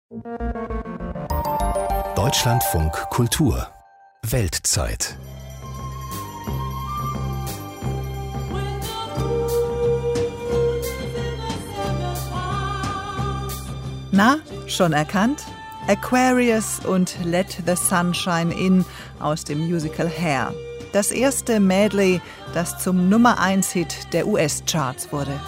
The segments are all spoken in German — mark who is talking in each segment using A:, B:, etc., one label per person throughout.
A: Deutschlandfunk Kultur Weltzeit.
B: Na, schon erkannt? Aquarius und Let the Sunshine In aus dem Musical Hair. Das erste Medley, das zum Nummer-1-Hit der US-Charts wurde.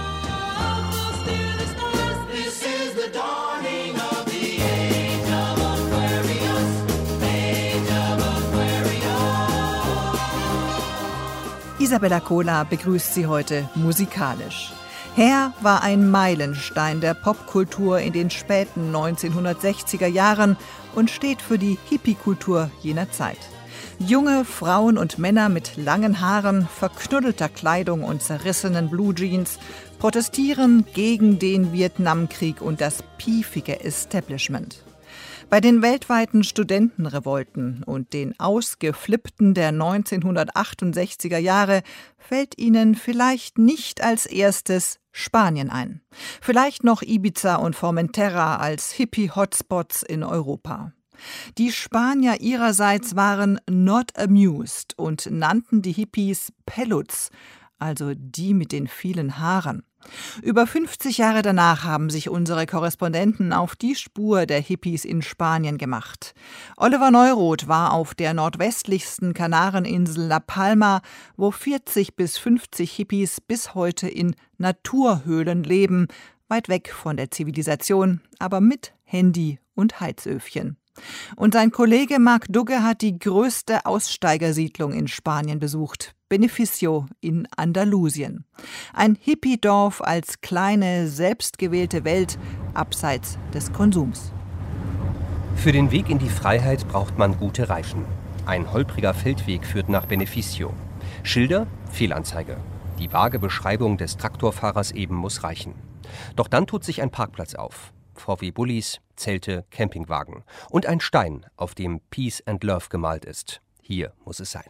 B: Isabella Kohler begrüßt Sie heute musikalisch. Hair war ein Meilenstein der Popkultur in den späten 1960er Jahren und steht für die Hippie-Kultur jener Zeit. Junge Frauen und Männer mit langen Haaren, verknuddelter Kleidung und zerrissenen Blue Jeans protestieren gegen den Vietnamkrieg und das piefige Establishment. Bei den weltweiten Studentenrevolten und den Ausgeflippten der 1968er Jahre fällt Ihnen vielleicht nicht als erstes Spanien ein. Vielleicht noch Ibiza und Formentera als Hippie-Hotspots in Europa. Die Spanier ihrerseits waren not amused und nannten die Hippies Peluts, also die mit den vielen Haaren. Über 50 Jahre danach haben sich unsere Korrespondenten auf die Spur der Hippies in Spanien gemacht. Oliver Neuroth war auf der nordwestlichsten Kanareninsel La Palma, wo 40 bis 50 Hippies bis heute in Naturhöhlen leben, weit weg von der Zivilisation, aber mit Handy und Heizöfchen. Und sein Kollege Marc Dugge hat die größte Aussteigersiedlung in Spanien besucht, Beneficio in Andalusien. Ein Hippie-Dorf als kleine, selbstgewählte Welt abseits des Konsums.
C: Für den Weg in die Freiheit braucht man gute Reifen. Ein holpriger Feldweg führt nach Beneficio. Schilder? Fehlanzeige. Die vage Beschreibung des Traktorfahrers eben muss reichen. Doch dann tut sich ein Parkplatz auf. VW-Bullis, Zelte, Campingwagen und ein Stein, auf dem Peace and Love gemalt ist. Hier muss es sein.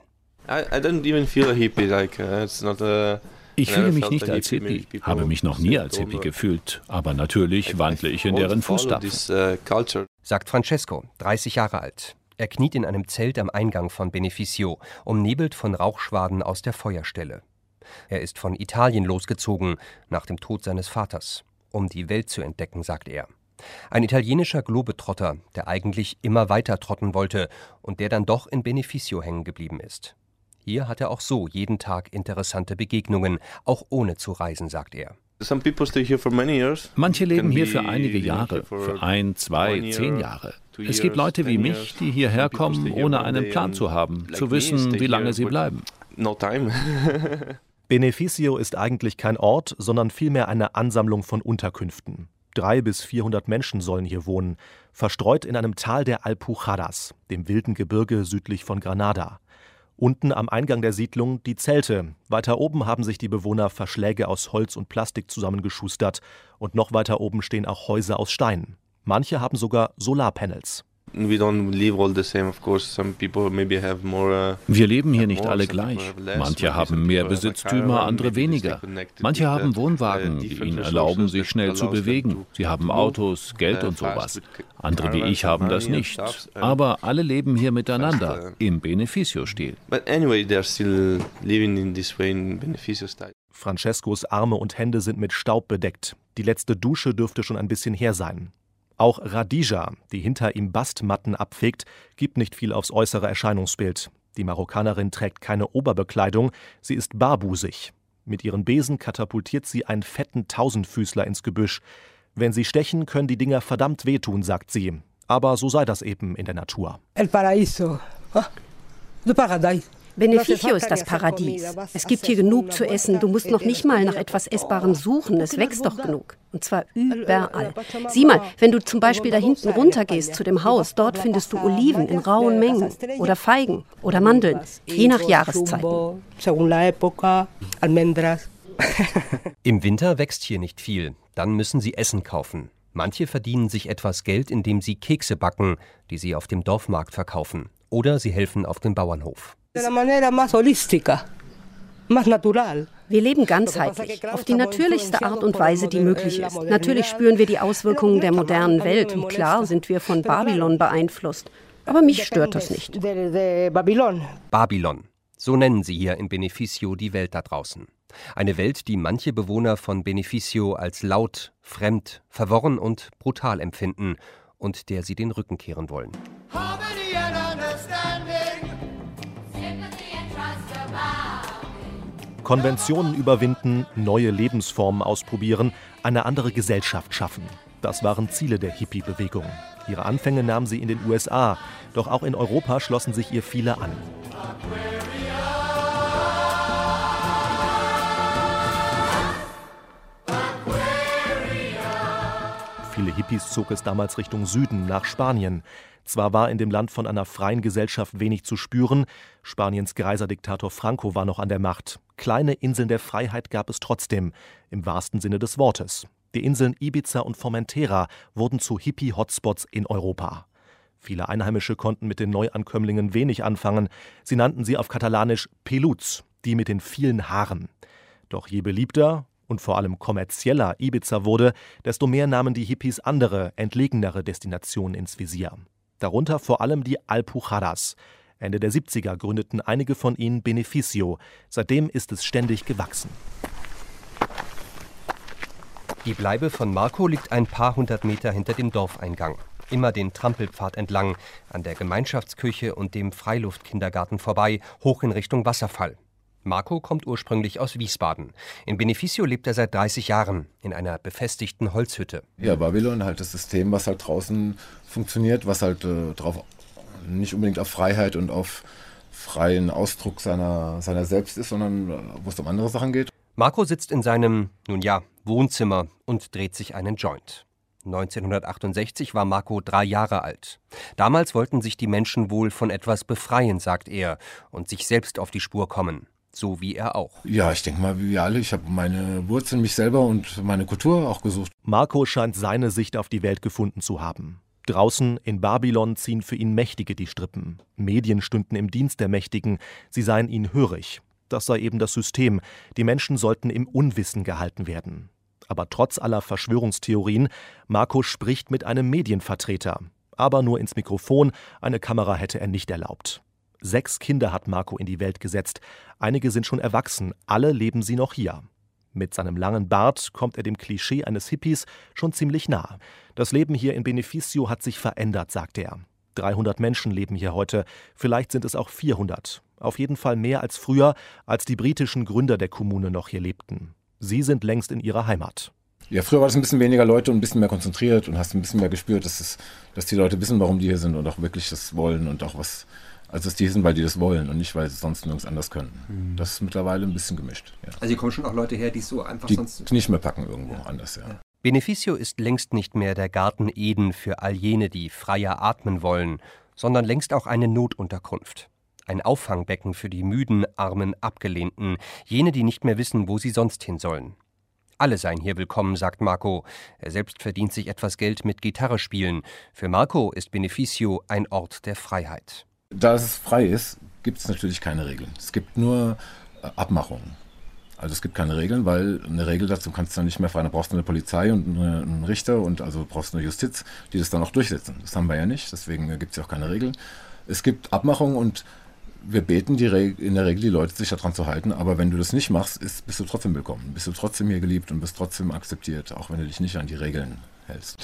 D: Ich fühle mich nicht als Hippie, habe mich noch nie als Hippie gefühlt, aber natürlich wandle ich in deren Fußstapfen.
C: Sagt Francesco, 30 Jahre alt. Er kniet in einem Zelt am Eingang von Beneficio, umnebelt von Rauchschwaden aus der Feuerstelle. Er ist von Italien losgezogen, nach dem Tod seines Vaters, um die Welt zu entdecken, sagt er. Ein italienischer Globetrotter, der eigentlich immer weiter trotten wollte und der dann doch in Beneficio hängen geblieben ist. Hier hat er auch so jeden Tag interessante Begegnungen, auch ohne zu reisen, sagt er.
D: Manche leben hier für einige Jahre, für 1, 2, 10 Jahre. Es gibt Leute wie mich, die hierher kommen, ohne einen Plan zu haben, zu wissen, wie lange sie bleiben.
E: Beneficio ist eigentlich kein Ort, sondern vielmehr eine Ansammlung von Unterkünften. 300 bis 400 Menschen sollen hier wohnen, verstreut in einem Tal der Alpujarras, dem wilden Gebirge südlich von Granada. Unten am Eingang der Siedlung die Zelte. Weiter oben haben sich die Bewohner Verschläge aus Holz und Plastik zusammengeschustert. Und noch weiter oben stehen auch Häuser aus Stein. Manche haben sogar Solarpanels.
D: Wir leben hier nicht alle gleich. Manche haben mehr Besitztümer, andere weniger. Manche haben Wohnwagen, die ihnen erlauben, sich schnell zu bewegen. Sie haben Autos, Geld und sowas. Andere wie ich haben das nicht. Aber alle leben hier miteinander, im Beneficio-Stil.
E: Francescos Arme und Hände sind mit Staub bedeckt. Die letzte Dusche dürfte schon ein bisschen her sein. Auch Radija, die hinter ihm Bastmatten abfegt, gibt nicht viel aufs äußere Erscheinungsbild. Die Marokkanerin trägt keine Oberbekleidung, sie ist barbusig. Mit ihren Besen katapultiert sie einen fetten Tausendfüßler ins Gebüsch. Wenn sie stechen, können die Dinger verdammt wehtun, sagt sie. Aber so sei das eben in der Natur.
F: El paraíso. El paradise.
G: Beneficio ist das Paradies. Es gibt hier genug zu essen. Du musst noch nicht mal nach etwas Essbarem suchen. Es wächst doch genug. Und zwar überall. Sieh mal, wenn du zum Beispiel da hinten runtergehst zu dem Haus, dort findest du Oliven in rauen Mengen. Oder Feigen oder Mandeln. Je nach Jahreszeiten.
C: Im Winter wächst hier nicht viel. Dann müssen sie Essen kaufen. Manche verdienen sich etwas Geld, indem sie Kekse backen, die sie auf dem Dorfmarkt verkaufen. Oder sie helfen auf dem Bauernhof.
G: Wir leben ganzheitlich, auf die natürlichste Art und Weise, die möglich ist. Natürlich spüren wir die Auswirkungen der modernen Welt und klar sind wir von Babylon beeinflusst. Aber mich stört das nicht.
C: Babylon, so nennen sie hier in Beneficio die Welt da draußen. Eine Welt, die manche Bewohner von Beneficio als laut, fremd, verworren und brutal empfinden und der sie den Rücken kehren wollen.
E: Konventionen überwinden, neue Lebensformen ausprobieren, eine andere Gesellschaft schaffen. Das waren Ziele der Hippie-Bewegung. Ihre Anfänge nahm sie in den USA, doch auch in Europa schlossen sich ihr viele an. Viele Hippies zog es damals Richtung Süden, nach Spanien. Zwar war in dem Land von einer freien Gesellschaft wenig zu spüren, Spaniens greiser Diktator Franco war noch an der Macht. Kleine Inseln der Freiheit gab es trotzdem, im wahrsten Sinne des Wortes. Die Inseln Ibiza und Formentera wurden zu Hippie-Hotspots in Europa. Viele Einheimische konnten mit den Neuankömmlingen wenig anfangen. Sie nannten sie auf Katalanisch Peluts, die mit den vielen Haaren. Doch je beliebter und vor allem kommerzieller Ibiza wurde, desto mehr nahmen die Hippies andere, entlegenere Destinationen ins Visier. Darunter vor allem die Alpujarras. Ende der 70er gründeten einige von ihnen Beneficio. Seitdem ist es ständig gewachsen.
C: Die Bleibe von Marco liegt ein paar hundert Meter hinter dem Dorfeingang. Immer den Trampelpfad entlang, an der Gemeinschaftsküche und dem Freiluftkindergarten vorbei, hoch in Richtung Wasserfall. Marco kommt ursprünglich aus Wiesbaden. In Beneficio lebt er seit 30 Jahren, in einer befestigten Holzhütte.
H: Ja, Babylon, halt das System, was halt draußen funktioniert, was halt nicht unbedingt auf Freiheit und auf freien Ausdruck seiner selbst ist, sondern wo es um andere Sachen geht.
C: Marco sitzt in seinem, Wohnzimmer und dreht sich einen Joint. 1968 war Marco 3 Jahre alt. Damals wollten sich die Menschen wohl von etwas befreien, sagt er, und sich selbst auf die Spur kommen. So wie er auch.
H: Ja, ich denke mal, wie wir alle. Ich habe meine Wurzeln, mich selber und meine Kultur auch gesucht.
E: Marco scheint seine Sicht auf die Welt gefunden zu haben. Draußen in Babylon ziehen für ihn Mächtige die Strippen. Medien stünden im Dienst der Mächtigen. Sie seien ihnen hörig. Das sei eben das System. Die Menschen sollten im Unwissen gehalten werden. Aber trotz aller Verschwörungstheorien, Marco spricht mit einem Medienvertreter. Aber nur ins Mikrofon, eine Kamera hätte er nicht erlaubt. 6 Kinder hat Marco in die Welt gesetzt. Einige sind schon erwachsen, alle leben sie noch hier. Mit seinem langen Bart kommt er dem Klischee eines Hippies schon ziemlich nah. Das Leben hier in Beneficio hat sich verändert, sagt er. 300 Menschen leben hier heute, vielleicht sind es auch 400. Auf jeden Fall mehr als früher, als die britischen Gründer der Kommune noch hier lebten. Sie sind längst in ihrer Heimat.
H: Ja, früher war es ein bisschen weniger Leute und ein bisschen mehr konzentriert und hast ein bisschen mehr gespürt, dass die Leute wissen, warum die hier sind und auch wirklich das wollen und auch was, also dass die hier sind, weil die das wollen und nicht, weil sie es sonst nirgends anders können. Das ist mittlerweile ein bisschen gemischt. Ja.
C: Also hier kommen schon auch Leute her, die es so einfach
H: die
C: sonst
H: nicht mehr packen irgendwo anders, ja.
C: Beneficio ist längst nicht mehr der Garten Eden für all jene, die freier atmen wollen, sondern längst auch eine Notunterkunft. Ein Auffangbecken für die müden, armen, Abgelehnten, jene, die nicht mehr wissen, wo sie sonst hin sollen. Alle seien hier willkommen, sagt Marco. Er selbst verdient sich etwas Geld mit Gitarre spielen. Für Marco ist Beneficio ein Ort der Freiheit.
H: Da es frei ist, gibt es natürlich keine Regeln. Es gibt nur Abmachungen. Also es gibt keine Regeln, weil eine Regel dazu kannst du nicht mehr fahren. Da brauchst du eine Polizei und einen Richter und also brauchst du eine Justiz, die das dann auch durchsetzen. Das haben wir ja nicht, deswegen gibt es ja auch keine Regeln. Es gibt Abmachungen und wir beten in der Regel die Leute, sich daran zu halten, aber wenn du das nicht machst, bist du trotzdem willkommen, bist du trotzdem hier geliebt und bist trotzdem akzeptiert, auch wenn du dich nicht an die Regeln hältst.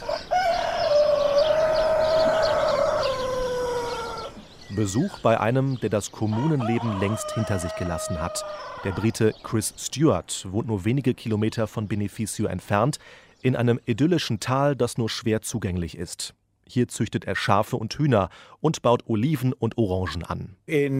E: Besuch bei einem, der das Kommunenleben längst hinter sich gelassen hat. Der Brite Chris Stewart wohnt nur wenige Kilometer von Beneficio entfernt, in einem idyllischen Tal, das nur schwer zugänglich ist. Hier züchtet er Schafe und Hühner und baut Oliven und Orangen an.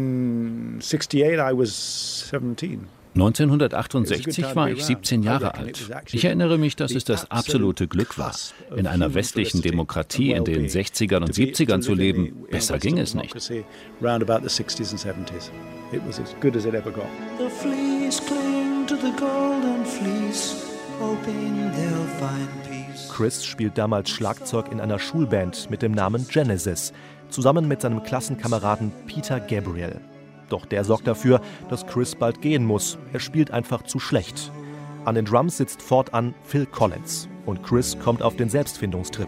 D: 1968 war ich 17 Jahre alt. Ich erinnere mich, dass es das absolute Glück war. In einer westlichen Demokratie in den 60ern und 70ern zu leben, besser ging es nicht.
E: Chris spielt damals Schlagzeug in einer Schulband mit dem Namen Genesis, zusammen mit seinem Klassenkameraden Peter Gabriel. Doch der sorgt dafür, dass Chris bald gehen muss. Er spielt einfach zu schlecht. An den Drums sitzt fortan Phil Collins. Und Chris kommt auf den Selbstfindungstrip.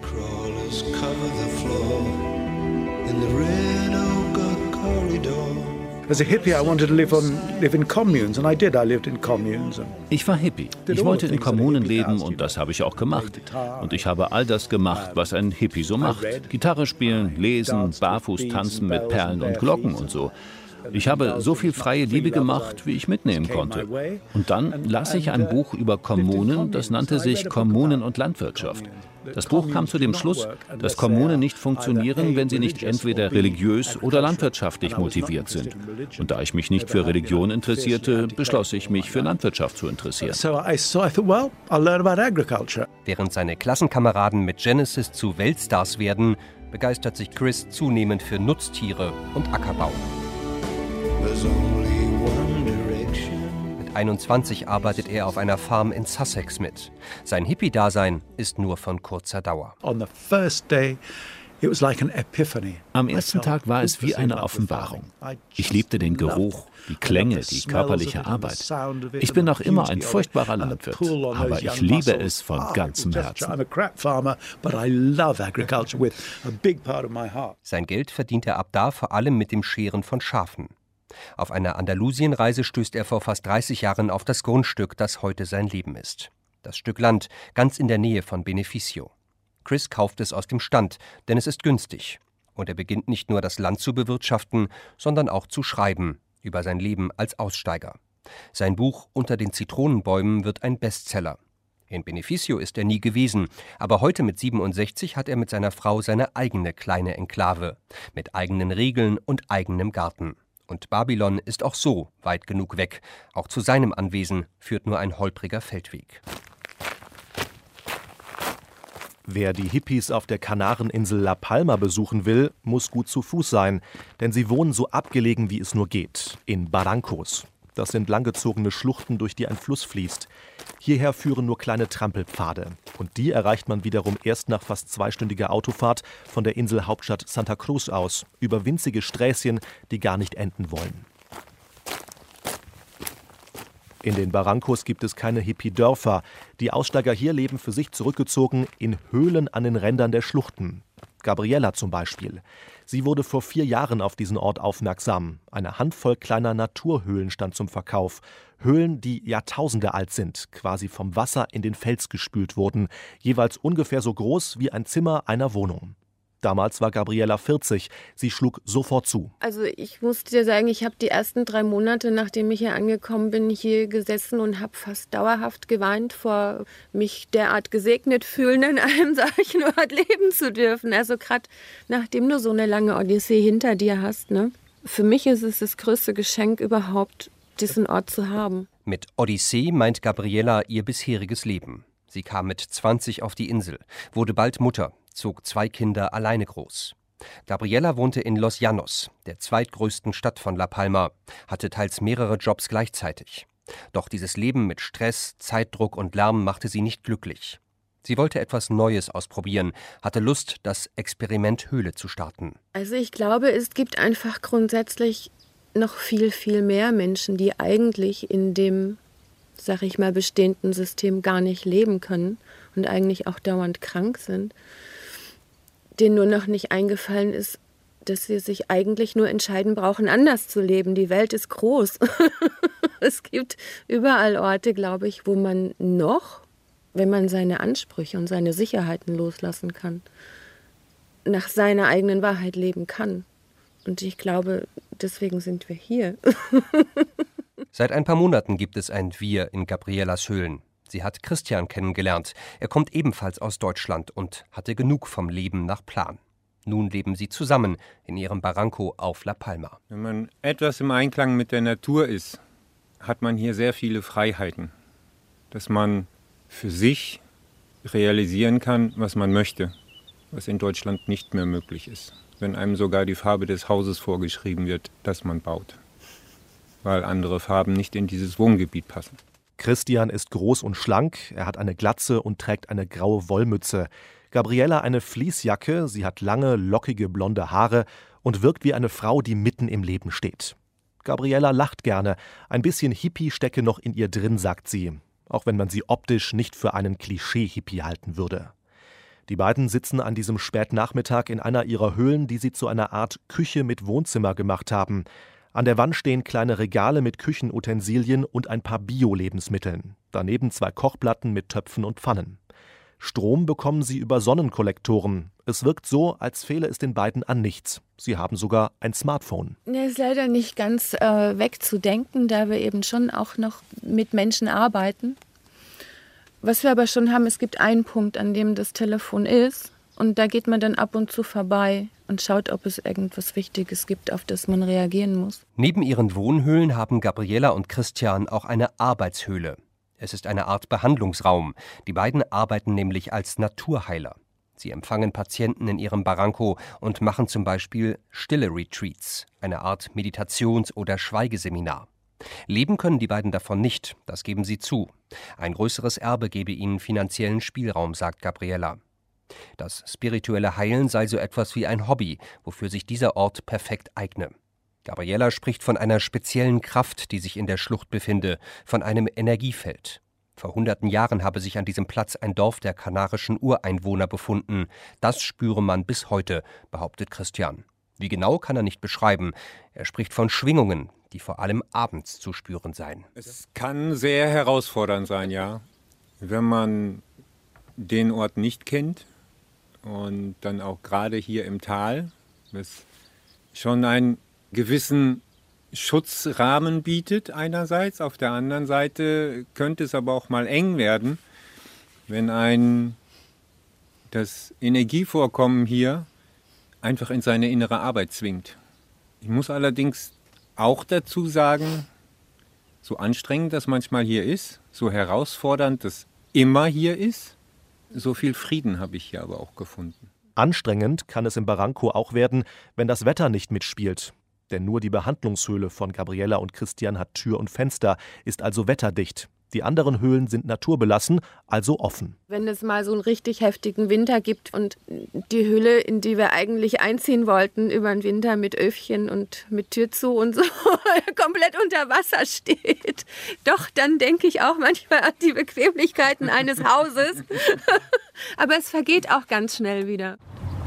I: As a hippie, I wanted to live in communes, and I did. I lived in communes.
D: Ich war Hippie. Ich wollte in Kommunen leben und das habe ich auch gemacht. Und ich habe all das gemacht, was ein Hippie so macht. Gitarre spielen, lesen, barfuß tanzen mit Perlen und Glocken und so. Ich habe so viel freie Liebe gemacht, wie ich mitnehmen konnte. Und dann las ich ein Buch über Kommunen, das nannte sich Kommunen und Landwirtschaft. Das Buch kam zu dem Schluss, dass Kommunen nicht funktionieren, wenn sie nicht entweder religiös oder landwirtschaftlich motiviert sind. Und da ich mich nicht für Religion interessierte, beschloss ich, mich für Landwirtschaft zu interessieren.
C: Während seine Klassenkameraden mit Genesis zu Weltstars werden, begeistert sich Chris zunehmend für Nutztiere und Ackerbau. Mit 21 arbeitet er auf einer Farm in Sussex mit. Sein Hippie-Dasein ist nur von kurzer Dauer.
D: Am ersten Tag war es wie eine Offenbarung. Ich liebte den Geruch, die Klänge, die körperliche Arbeit. Ich bin noch immer ein furchtbarer Landwirt, aber ich liebe es von ganzem Herzen.
C: Sein Geld verdient er ab da vor allem mit dem Scheren von Schafen. Auf einer Andalusienreise stößt er vor fast 30 Jahren auf das Grundstück, das heute sein Leben ist. Das Stück Land, ganz in der Nähe von Beneficio. Chris kauft es aus dem Stand, denn es ist günstig. Und er beginnt nicht nur das Land zu bewirtschaften, sondern auch zu schreiben über sein Leben als Aussteiger. Sein Buch Unter den Zitronenbäumen wird ein Bestseller. In Beneficio ist er nie gewesen, aber heute mit 67 hat er mit seiner Frau seine eigene kleine Enklave, mit eigenen Regeln und eigenem Garten. Und Babylon ist auch so weit genug weg. Auch zu seinem Anwesen führt nur ein holpriger Feldweg.
E: Wer die Hippies auf der Kanareninsel La Palma besuchen will, muss gut zu Fuß sein. Denn sie wohnen so abgelegen, wie es nur geht. In Barrancos. Das sind langgezogene Schluchten, durch die ein Fluss fließt. Hierher führen nur kleine Trampelpfade. Und die erreicht man wiederum erst nach fast 2-stündiger Autofahrt von der Inselhauptstadt Santa Cruz aus, über winzige Sträßchen, die gar nicht enden wollen. In den Barrancos gibt es keine Hippie-Dörfer. Die Aussteiger hier leben für sich zurückgezogen in Höhlen an den Rändern der Schluchten. Gabriela zum Beispiel. Sie wurde vor 4 Jahren auf diesen Ort aufmerksam. Eine Handvoll kleiner Naturhöhlen stand zum Verkauf. Höhlen, die Jahrtausende alt sind, quasi vom Wasser in den Fels gespült wurden. Jeweils ungefähr so groß wie ein Zimmer einer Wohnung. Damals war Gabriela 40. Sie schlug sofort zu.
J: Also ich muss dir sagen, ich habe die ersten 3 Monate, nachdem ich hier angekommen bin, hier gesessen und habe fast dauerhaft geweint, vor mich derart gesegnet fühlen, in einem solchen Ort leben zu dürfen. Also gerade nachdem du so eine lange Odyssee hinter dir hast, ne? Für mich ist es das größte Geschenk überhaupt, diesen Ort zu haben.
C: Mit Odyssee meint Gabriela ihr bisheriges Leben. Sie kam mit 20 auf die Insel, wurde bald Mutter, zog 2 Kinder alleine groß. Gabriela wohnte in Los Llanos, der zweitgrößten Stadt von La Palma, hatte teils mehrere Jobs gleichzeitig. Doch dieses Leben mit Stress, Zeitdruck und Lärm machte sie nicht glücklich. Sie wollte etwas Neues ausprobieren, hatte Lust, das Experiment Höhle zu starten.
J: Also ich glaube, es gibt einfach grundsätzlich noch viel, viel mehr Menschen, die eigentlich in dem, sag ich mal, bestehenden System gar nicht leben können und eigentlich auch dauernd krank sind, denen nur noch nicht eingefallen ist, dass sie sich eigentlich nur entscheiden brauchen, anders zu leben. Die Welt ist groß. Es gibt überall Orte, glaube ich, wo man noch, wenn man seine Ansprüche und seine Sicherheiten loslassen kann, nach seiner eigenen Wahrheit leben kann. Und ich glaube, deswegen sind wir hier.
C: Seit ein paar Monaten gibt es ein Wir in Gabrielas Höhlen. Sie hat Christian kennengelernt. Er kommt ebenfalls aus Deutschland und hatte genug vom Leben nach Plan. Nun leben sie zusammen in ihrem Barranco auf La Palma.
K: Wenn man etwas im Einklang mit der Natur ist, hat man hier sehr viele Freiheiten. Dass man für sich realisieren kann, was man möchte, was in Deutschland nicht mehr möglich ist. Wenn einem sogar die Farbe des Hauses vorgeschrieben wird, das man baut. Weil andere Farben nicht in dieses Wohngebiet passen.
E: Christian ist groß und schlank, er hat eine Glatze und trägt eine graue Wollmütze. Gabriela eine Fleecejacke, sie hat lange, lockige blonde Haare und wirkt wie eine Frau, die mitten im Leben steht. Gabriella lacht gerne. Ein bisschen Hippie stecke noch in ihr drin, sagt sie. Auch wenn man sie optisch nicht für einen Klischee-Hippie halten würde. Die beiden sitzen an diesem Spätnachmittag in einer ihrer Höhlen, die sie zu einer Art Küche mit Wohnzimmer gemacht haben. An der Wand stehen kleine Regale mit Küchenutensilien und ein paar Bio-Lebensmitteln. Daneben 2 Kochplatten mit Töpfen und Pfannen. Strom bekommen sie über Sonnenkollektoren. Es wirkt so, als fehle es den beiden an nichts. Sie haben sogar ein Smartphone.
J: Der ist leider nicht ganz wegzudenken, da wir eben schon auch noch mit Menschen arbeiten. Was wir aber schon haben, es gibt einen Punkt, an dem das Telefon ist. Und da geht man dann ab und zu vorbei und schaut, ob es irgendwas Wichtiges gibt, auf das man reagieren muss.
C: Neben ihren Wohnhöhlen haben Gabriella und Christian auch eine Arbeitshöhle. Es ist eine Art Behandlungsraum. Die beiden arbeiten nämlich als Naturheiler. Sie empfangen Patienten in ihrem Barranco und machen zum Beispiel Stille-Retreats, eine Art Meditations- oder Schweigeseminar. Leben können die beiden davon nicht, das geben sie zu. Ein größeres Erbe gebe ihnen finanziellen Spielraum, sagt Gabriella. Das spirituelle Heilen sei so etwas wie ein Hobby, wofür sich dieser Ort perfekt eigne. Gabriella spricht von einer speziellen Kraft, die sich in der Schlucht befinde, von einem Energiefeld. Vor hunderten Jahren habe sich an diesem Platz ein Dorf der kanarischen Ureinwohner befunden. Das spüre man bis heute, behauptet Christian. Wie genau kann er nicht beschreiben. Er spricht von Schwingungen, die vor allem abends zu spüren seien.
K: Es kann sehr herausfordernd sein, ja. Wenn man den Ort nicht kennt und dann auch gerade hier im Tal, das schon einen gewissen Schutzrahmen bietet einerseits. Auf der anderen Seite könnte es aber auch mal eng werden, wenn ein das Energievorkommen hier einfach in seine innere Arbeit zwingt. Ich muss allerdings auch dazu sagen, so anstrengend das manchmal hier ist, so herausfordernd das immer hier ist, so viel Frieden habe ich hier aber auch gefunden.
E: Anstrengend kann es im Barranco auch werden, wenn das Wetter nicht mitspielt. Denn nur die Behandlungshöhle von Gabriella und Christian hat Tür und Fenster, ist also wetterdicht. Die anderen Höhlen sind naturbelassen, also offen.
J: Wenn es mal so einen richtig heftigen Winter gibt und die Höhle, in die wir eigentlich einziehen wollten, über den Winter mit Öfchen und mit Tür zu und so, komplett unter Wasser steht, doch, dann denke ich auch manchmal an die Bequemlichkeiten eines Hauses. Aber es vergeht auch ganz schnell wieder.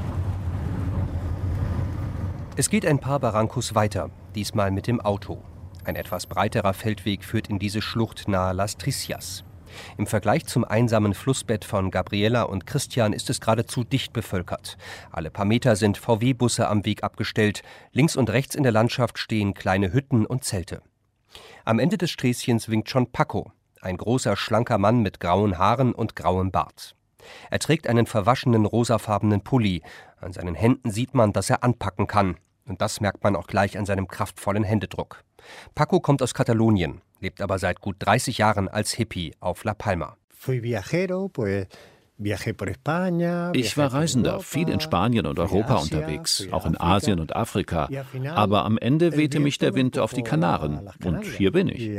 C: Es geht ein paar Barrancos weiter, diesmal mit dem Auto. Ein etwas breiterer Feldweg führt in diese Schlucht nahe Las Tricias. Im Vergleich zum einsamen Flussbett von Gabriella und Christian ist es geradezu dicht bevölkert. Alle paar Meter sind VW-Busse am Weg abgestellt. Links und rechts in der Landschaft stehen kleine Hütten und Zelte. Am Ende des Sträßchens winkt schon Paco, ein großer, schlanker Mann mit grauen Haaren und grauem Bart. Er trägt einen verwaschenen rosafarbenen Pulli. An seinen Händen sieht man, dass er anpacken kann. Und das merkt man auch gleich an seinem kraftvollen Händedruck. Paco kommt aus Katalonien, lebt aber seit gut 30 Jahren als Hippie auf La Palma.
D: Ich war Reisender, viel in Spanien und Europa unterwegs, auch in Asien und Afrika. Aber am Ende wehte mich der Wind auf die Kanaren. Und hier bin ich.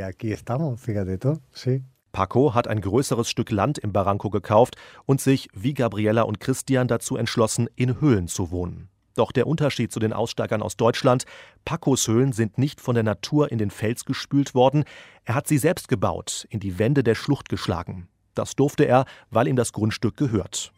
E: Paco hat ein größeres Stück Land im Barranco gekauft und sich, wie Gabriella und Christian, dazu entschlossen, in Höhlen zu wohnen. Doch der Unterschied zu den Aussteigern aus Deutschland: Pacos Höhlen sind nicht von der Natur in den Fels gespült worden. Er hat sie selbst gebaut, in die Wände der Schlucht geschlagen. Das durfte er, weil ihm das Grundstück gehört.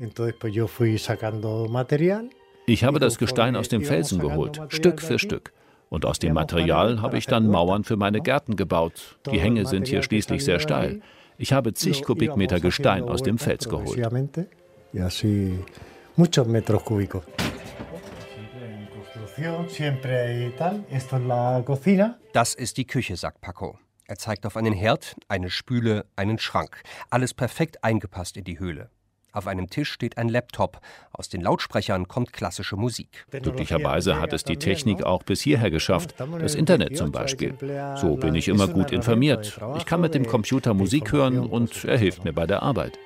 D: Ich habe das Gestein aus dem Felsen geholt, Stück für Stück. Und aus dem Material habe ich dann Mauern für meine Gärten gebaut. Die Hänge sind hier schließlich sehr steil. Ich habe zig Kubikmeter Gestein aus dem Fels geholt.
C: Das ist die Küche, sagt Paco. Er zeigt auf einen Herd, eine Spüle, einen Schrank. Alles perfekt eingepasst in die Höhle. Auf einem Tisch steht ein Laptop. Aus den Lautsprechern kommt klassische Musik.
D: Glücklicherweise hat es die Technik auch bis hierher geschafft. Das Internet zum Beispiel. So bin ich immer gut informiert. Ich kann mit dem Computer Musik hören und er hilft mir bei der Arbeit.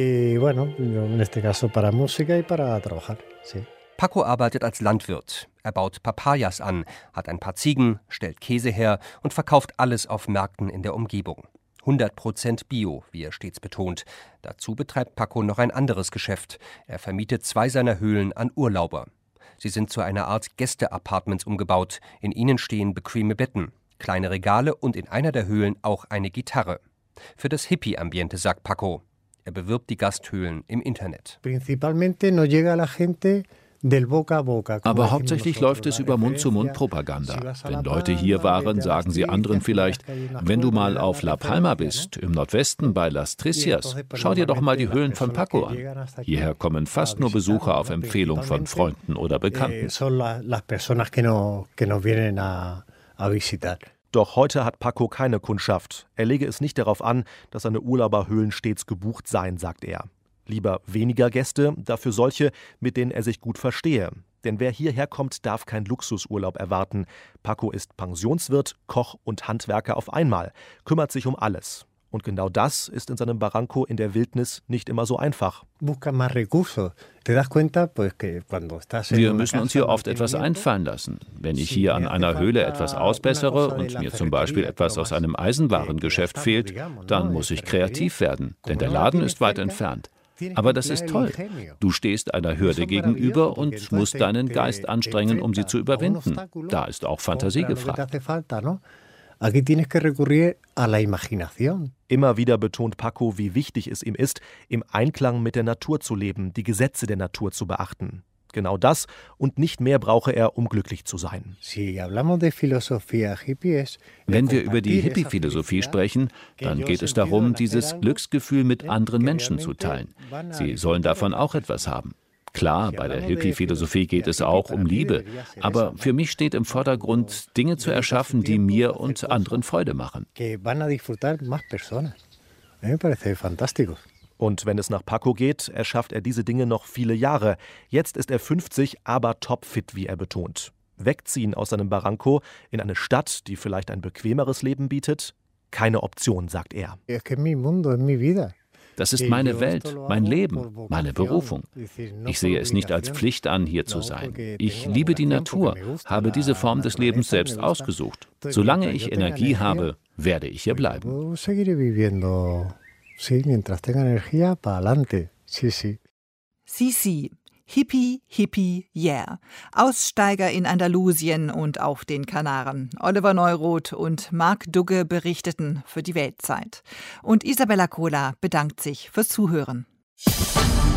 C: Paco arbeitet als Landwirt. Er baut Papayas an, hat ein paar Ziegen, stellt Käse her und verkauft alles auf Märkten in der Umgebung. 100% Bio, wie er stets betont. Dazu betreibt Paco noch ein anderes Geschäft. Er vermietet 2 seiner Höhlen an Urlauber. Sie sind zu einer Art Gäste-Apartments umgebaut. In ihnen stehen bequeme Betten. kleine Regale und in einer der Höhlen auch eine Gitarre. Für das Hippie-Ambiente, sagt Paco. Er bewirbt die Gasthöhlen im Internet.
D: Aber hauptsächlich läuft es über Mund-zu-Mund-Propaganda. Wenn Leute hier waren, sagen sie anderen vielleicht, wenn du mal auf La Palma bist, im Nordwesten bei Las Tricias, schau dir doch mal die Höhlen von Paco an. Hierher kommen fast nur Besucher auf Empfehlung von Freunden oder Bekannten.
E: Doch heute hat Paco keine Kundschaft. Er lege es nicht darauf an, dass seine Urlauberhöhlen stets gebucht seien, sagt er. Lieber weniger Gäste, dafür solche, mit denen er sich gut verstehe. Denn wer hierher kommt, darf keinen Luxusurlaub erwarten. Paco ist Pensionswirt, Koch und Handwerker auf einmal, kümmert sich um alles. Und genau das ist in seinem Barranco in der Wildnis nicht immer so einfach.
D: Wir müssen uns hier oft etwas einfallen lassen. Wenn ich hier an einer Höhle etwas ausbessere und mir zum Beispiel etwas aus einem Eisenwarengeschäft fehlt, dann muss ich kreativ werden, denn der Laden ist weit entfernt. Aber das ist toll. Du stehst einer Hürde gegenüber und musst deinen Geist anstrengen, um sie zu überwinden. Da ist auch Fantasie gefragt.
E: Immer wieder betont Paco, wie wichtig es ihm ist, im Einklang mit der Natur zu leben, die Gesetze der Natur zu beachten. Genau das und nicht mehr brauche er, um glücklich zu sein.
D: Wenn wir über die Hippie-Philosophie sprechen, dann geht es darum, dieses Glücksgefühl mit anderen Menschen zu teilen. Sie sollen davon auch etwas haben. Klar, bei der Hippie-Philosophie geht es auch um Liebe, aber für mich steht im Vordergrund, Dinge zu erschaffen, die mir und anderen Freude machen.
E: Und wenn es nach Paco geht, erschafft er diese Dinge noch viele Jahre. Jetzt ist er 50, aber topfit, wie er betont. Wegziehen aus seinem Barranco in eine Stadt, die vielleicht ein bequemeres Leben bietet? Keine Option, sagt er.
D: Das ist meine Welt, mein Leben, meine Berufung. Ich sehe es nicht als Pflicht an, hier zu sein. Ich liebe die Natur, habe diese Form des Lebens selbst ausgesucht. Solange ich Energie habe, werde ich hier bleiben.
B: Sisi, Hippie, Hippie, yeah. Aussteiger in Andalusien und auf den Kanaren. Oliver Neuroth und Marc Dugge berichteten für die Weltzeit. Und Isabella Kohler bedankt sich fürs Zuhören.